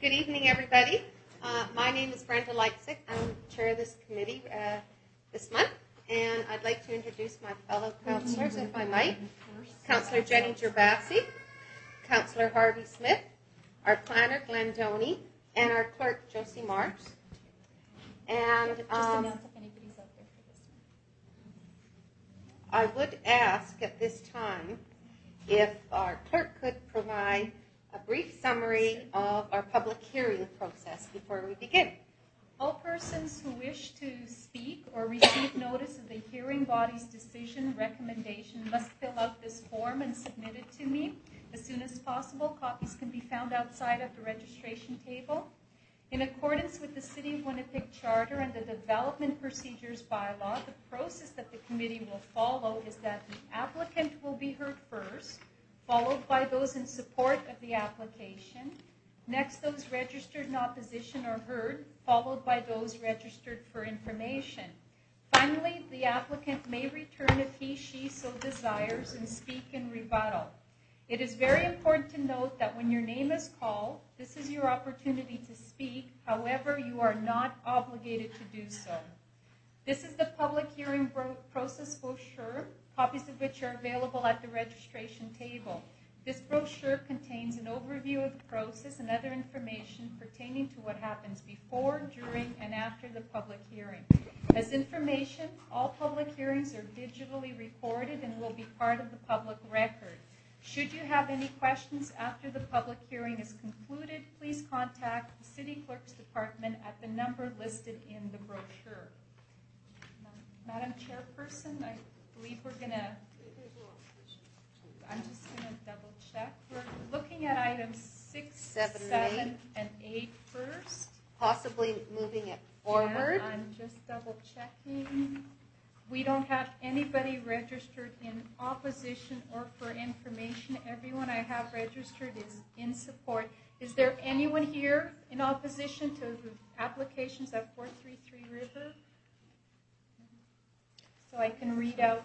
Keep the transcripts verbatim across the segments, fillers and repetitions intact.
Good evening, everybody. Uh, my name is Brenda Leipzig. I'm chair of this committee uh, this month, and I'd like to introduce my fellow councillors, if I might. Councillor Jenny Gerbasi, Councillor Harvey Smith, our planner Glenn Doney, and our clerk Josie Marks. And um, Just announce if anybody's out there for this one. I would ask at this time if our clerk could provide a brief summary of our public hearing process before we begin. All persons who wish to speak or receive notice of the hearing body's decision recommendation must fill out this form and submit it to me as soon as possible. Copies can be found outside at the registration table. In accordance with the City of Winnipeg Charter and the Development Procedures Bylaw, the process that the committee will follow is that the applicant will be heard first, followed by those in support of the application. Next, those registered in opposition are heard, followed by those registered for information. Finally, the applicant may return if he, she so desires and speak in rebuttal. It is very important to note that when your name is called, this is your opportunity to speak. However, you are not obligated to do so. This is the public hearing bro- process brochure, copies of which are available at the registration table. This brochure contains an overview of the process and other information pertaining to what happens before, during, and after the public hearing. As information, all public hearings are digitally recorded and will be part of the public record. Should you have any questions after the public hearing is concluded, please contact the City Clerk's Department at the number listed in the brochure. Madam Chairperson, I believe we're going to, I'm just going to double check. We're looking at items six, Seven, seven, and and eight first. Possibly moving it forward. Yeah, I'm just double checking. We don't have anybody registered in opposition or for information. Everyone I have registered is in support. Is there anyone here in opposition to the applications at four three three River? So I can read out.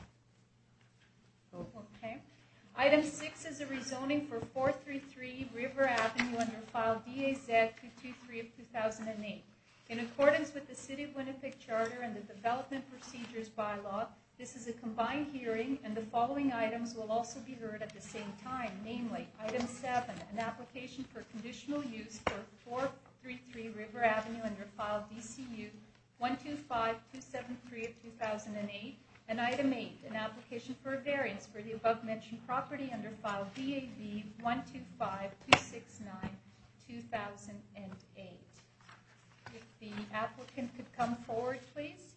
Okay. Item six is a rezoning for four three three River Avenue under file D A Z two two three of two thousand eight. In accordance with the City of Winnipeg Charter and the Development Procedures Bylaw, this is a combined hearing, and the following items will also be heard at the same time, namely, item seven, an application for conditional use for four three three River Avenue under file D C U one two five two seven three of two thousand eight, and item eight, an application for a variance for the above-mentioned property under file D A V one two five two six nine two thousand eight. If the applicant could come forward, please.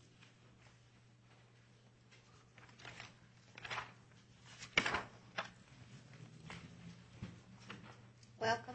Welcome.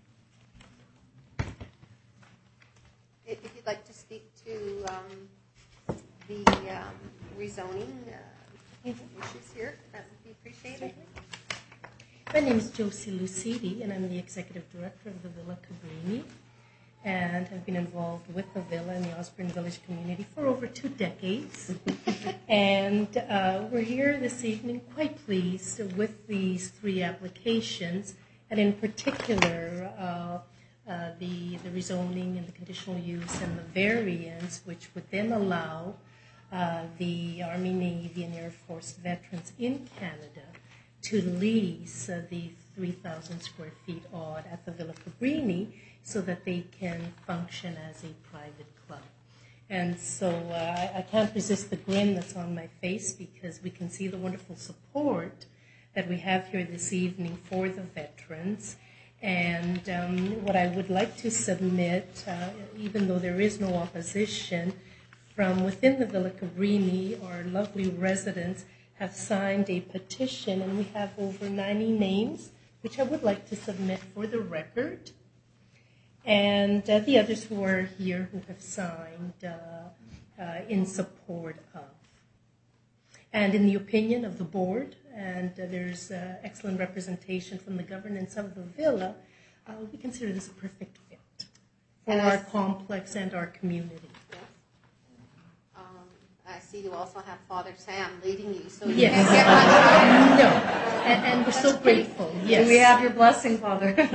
If you'd like to speak to um, the um, rezoning uh, issues here, that would be appreciated. My name is Josie Lucidi, and I'm the Executive Director of the Villa Cabrini, and have been involved with the Villa and the Osborne Village community for over two decades. and uh, we're here this evening quite pleased with these three applications, and in particular, uh, uh, the, the rezoning and the conditional use and the variance, which would then allow uh, the Army, Navy, and Air Force veterans in Canada to lease uh, the three thousand square feet odd at the Villa Cabrini so that they can function as a private club. And so uh, I, I can't resist the grin that's on my face because we can see the wonderful support that we have here this evening for the veterans. And um, what I would like to submit, uh, even though there is no opposition, from within the Villa Cabrini, our lovely residents have signed a petition, and we have over ninety names, which I would like to submit for the record. And uh, the others who are here who have signed uh, uh, in support of. And in the opinion of the board, and uh, there's uh, excellent representation from the governance of the villa, uh, we consider this a perfect fit for And our I- complex and our community. Yes. Um, I see you also have Father Sam leading you, so you Yes. can't get much. No, and, and we're so grateful. Yes. Do we have your blessing, Father? Do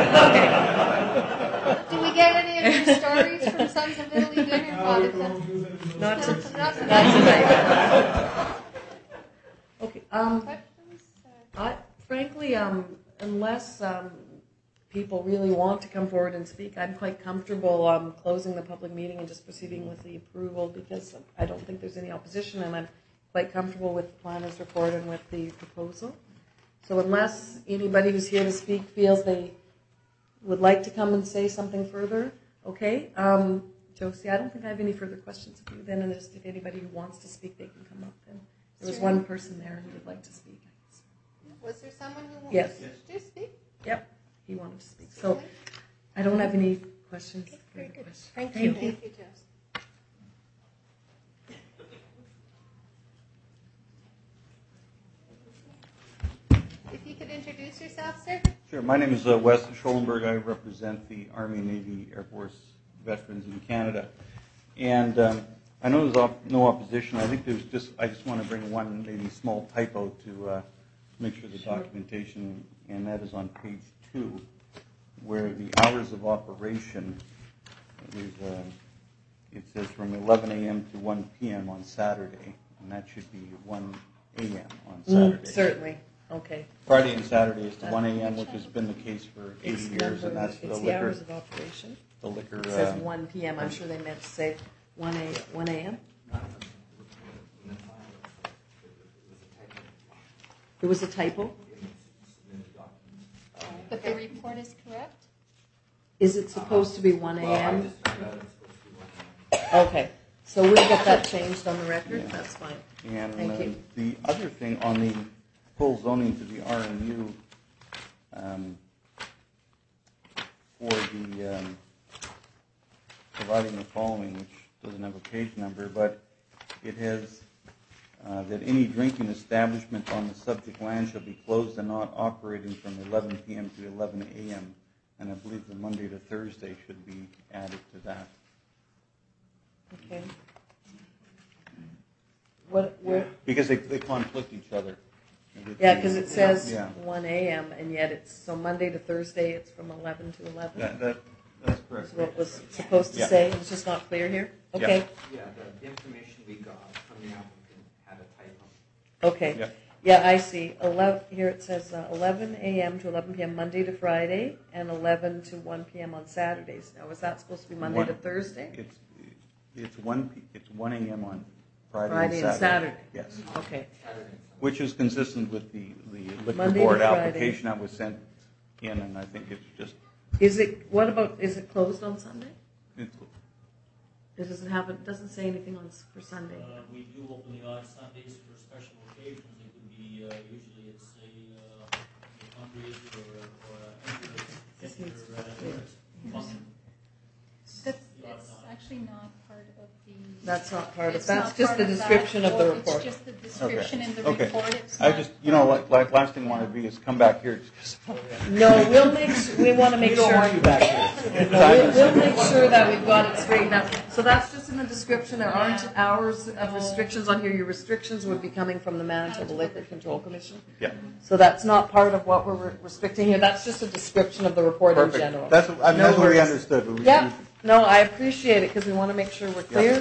we get any of your stories from Sons of Italy dinner, Father Sam? Not to, Not tonight. not tonight. Okay. Um, Questions? I, frankly, um, unless um, people really want to come forward and speak, I'm quite comfortable um, closing the public meeting and just proceeding with the approval because I don't think there's any opposition, and I'm quite comfortable with the planner's report and with the proposal. So unless anybody who's here to speak feels they would like to come and say something further, okay. Um, Josie, I don't think I have any further questions of you then, and just if anybody who wants to speak, they can come up then. There was Sure. one person there who would like to speak. Was there someone who wanted Yes. to speak? Yep, he wanted to speak. So I don't have any questions. Very good. Questions. Thank Thank you. you. Thank you, Jess. If you could introduce yourself, sir. Sure. My name is uh, Wes Schollenberg. I represent the Army, Navy, Air Force veterans in Canada. And um, I know there's op- no opposition. I think there's just, I just want to bring one maybe small typo to uh, make sure the documentation, and that is on page two, where the hours of operation, is, uh, it says from eleven a.m. to one p.m. on Saturday, and that should be one a.m. on Saturday. Mm, certainly. Okay. Friday and Saturday is to one a.m., which has been the case for eighty It's years, and number- that's the it's the liquor. hours of operation. The liquor. It says uh, one p.m. I'm sure they meant to say one a one a.m. It was a typo. But the report is correct? Is it supposed to be one a.m.? Okay, so we'll get that changed on the record. Yeah. That's fine. And Thank uh, you. the other thing on the full zoning to the R M U, um, for the um, providing the following, which doesn't have a page number, but it has uh, that any drinking establishment on the subject land shall be closed and not operating from eleven p.m. to eleven a.m. And I believe the Monday to Thursday should be added to that. Okay. What? Where? Because they, they conflict each other. Yeah, because it says Yeah. one a.m. and yet it's so Monday to Thursday it's from eleven to eleven. That, that, that's correct. That's what it was supposed to Yeah. say. It's just not clear here. Okay. Yeah, the information we got from the applicant had a typo. Okay. Yeah. Yeah, I see. Eleven here it says uh, eleven a.m. to eleven p.m. Monday to Friday, and eleven to one p.m. on Saturdays. Now, is that supposed to be Monday One- to Thursday? It's, it's one, p- it's one a.m. on Friday Friday and and Saturday. Saturday. Yes, Okay. which is consistent with the, the liquor Monday to board Friday. application that was sent in, and I think it's just, Is it? What about? Is it closed on Sunday? it's, It doesn't have. It doesn't say anything on s- for Sunday. Uh, we do open the odd Sundays for special occasions. It could be, uh, usually it's a, uh, a fundraiser or, or a enter- This needs to be enter, uh, clear. function. That's, it's actually not part of the. That's not part of. It's That's not just part the of that description of the report. report. It's just the description in the okay. report. It's I not just, you know, part like, of- like last thing I want to be is come back here just No, we'll make. Su- we want to make sure. back here. No, we'll, we'll make sure that we've got it straightened out. So that's just in the description. There aren't hours of restrictions on here. Your restrictions would be coming from the Manitoba Liquor Control Commission. Yeah, So that's not part of what we're re- restricting here. That's just a description of the report in perfect. general. That's, what- I mean, No that's what we worries. understood. We- Yeah. No, I appreciate it because we want to make sure we're clear.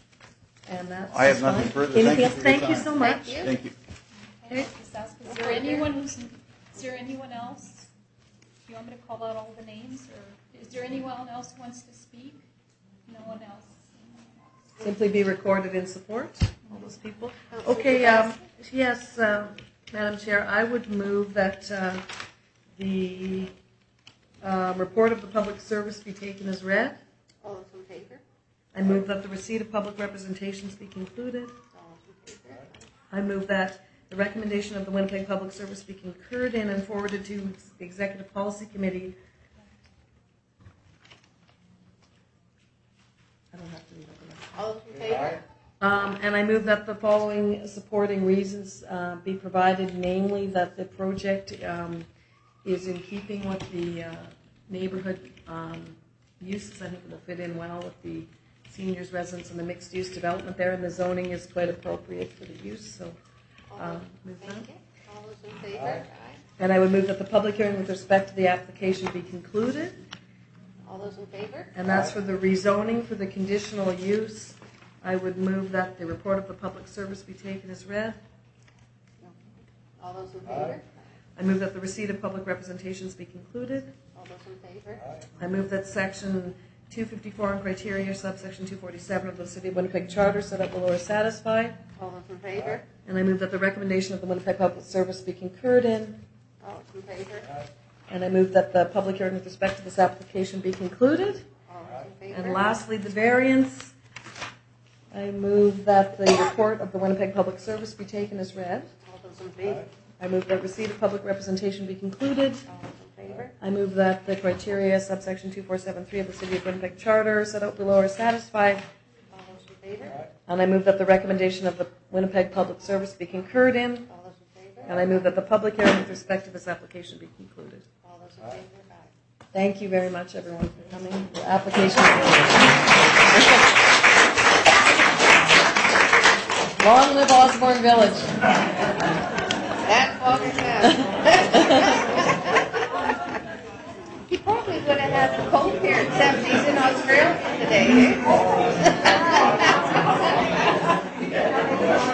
And that's I have just nothing fine. further. Thank Anything you else? for your Thank you time. so much. Thank you. Thank you. Okay, just ask, is there anyone who's, is there anyone else? Do you want me to call out all the names, or is there anyone else who wants to speak? No one else. Simply be recorded in support, all those people. Okay, um, yes, uh, Madam Chair, I would move that uh, the um, report of the public service be taken as read. All those in favor? I move that the receipt of public representations be concluded. All those in favor? I move that the recommendation of the Winnipeg Public Service be concurred in and forwarded to the Executive Policy Committee. I don't have to read it. All those in favor? Um, and I move that the following supporting reasons uh, be provided, namely that the project um, is in keeping with the uh, neighborhood um, uses. I think it'll fit in well with the seniors residents in the mixed-use development there, and the zoning is quite appropriate for the use, so um, move that. Thank you. All those in favor? Aye. And I would move that the public hearing with respect to the application be concluded, All those in favor? and that's for the rezoning for the conditional use. I would move that the report of the public service be taken as read. All those in favor? I move that the receipt of public representations be concluded. All those in favor? I move that section two fifty-four and criteria, subsection two forty-seven of the City of Winnipeg Charter set up below are satisfied. All those in favor? And I move that the recommendation of the Winnipeg Public Service be concurred in. All those in favor? And I move that the public hearing with respect to this application be concluded. All those in favor? And lastly, the variance. I move that the report of the Winnipeg Public Service be taken as read. All those in favor? I move that receipt of public representation be concluded. All those in favor? I move that the criteria, subsection two four seven three of the City of Winnipeg Charter set out below are satisfied. All those in favor? And I move that the recommendation of the Winnipeg Public Service be concurred in. All those in favor? And I move that the public hearing with respect to this application be concluded. All those in favor? Aye. Thank you very much, everyone, for coming. The application. Long live Osborne Village. That's what it says. He probably would have had the cold here at seventies in Australia today, eh?